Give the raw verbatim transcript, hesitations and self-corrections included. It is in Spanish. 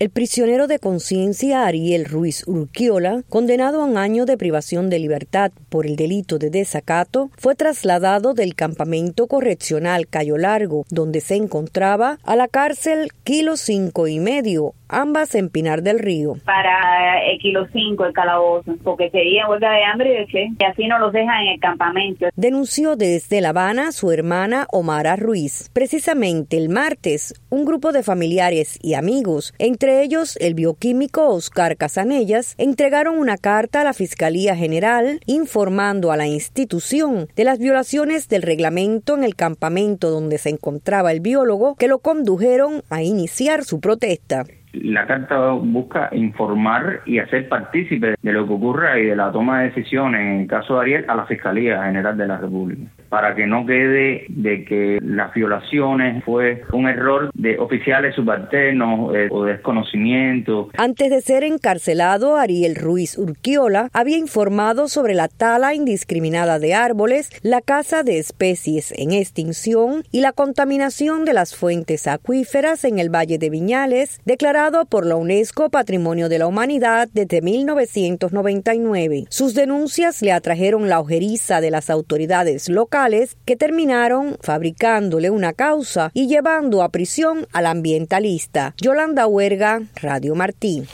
El prisionero de conciencia Ariel Ruiz Urquiola, condenado a un año de privación de libertad por el delito de desacato, fue trasladado del campamento correccional Cayo Largo, donde se encontraba, a la cárcel Kilo Cinco y Medio, ambas en Pinar del Río. Para el Kilo Cinco, el calabozo, porque seguían huelga de hambre y de sed, y así no los dejan en el campamento. Denunció desde La Habana su hermana Omara Ruiz. Precisamente el martes, un grupo de familiares y amigos, entre ellos el bioquímico Oscar Casanellas, entregaron una carta a la Fiscalía General informando a la institución de las violaciones del reglamento en el campamento donde se encontraba el biólogo, que lo condujeron a iniciar su protesta. La carta busca informar y hacer partícipe de lo que ocurra y de la toma de decisiones en el caso de Ariel a la Fiscalía General de la República, para que no quede de que las violaciones fue un error de oficiales subalternos eh, o desconocimiento. Antes de ser encarcelado, Ariel Ruiz Urquiola había informado sobre la tala indiscriminada de árboles, la caza de especies en extinción y la contaminación de las fuentes acuíferas en el Valle de Viñales, declarado por la UNESCO Patrimonio de la Humanidad desde mil novecientos noventa y nueve. Sus denuncias le atrajeron la ojeriza de las autoridades locales, que terminaron fabricándole una causa y llevando a prisión al ambientalista. Yolanda Huerga, Radio Martí.